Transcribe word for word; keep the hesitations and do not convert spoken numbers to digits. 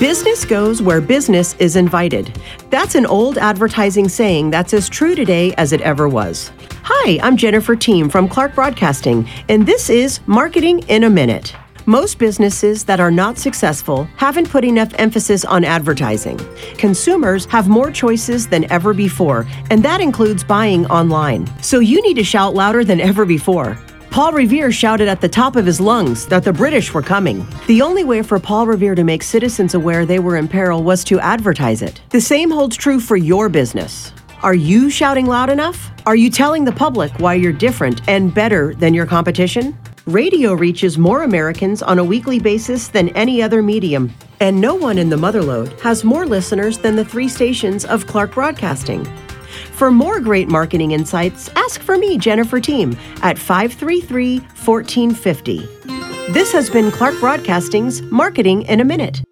Business goes where business is invited. That's an old advertising saying that's as true today as it ever was. Hi, I'm Jennifer Team from Clark Broadcasting, and this is Marketing in a Minute. Most businesses that are not successful haven't put enough emphasis on advertising. Consumers have more choices than ever before, and that includes buying online. So you need to shout louder than ever before. Paul Revere shouted at the top of his lungs that the British were coming. The only way for Paul Revere to make citizens aware they were in peril was to advertise it. The same holds true for your business. Are you shouting loud enough? Are you telling the public why you're different and better than your competition? Radio reaches more Americans on a weekly basis than any other medium, and no one in the Motherlode has more listeners than the three stations of Clark Broadcasting. For more great marketing insights, ask for me, Jennifer Team, at five three three, one four five zero. This has been Clark Broadcasting's Marketing in a Minute.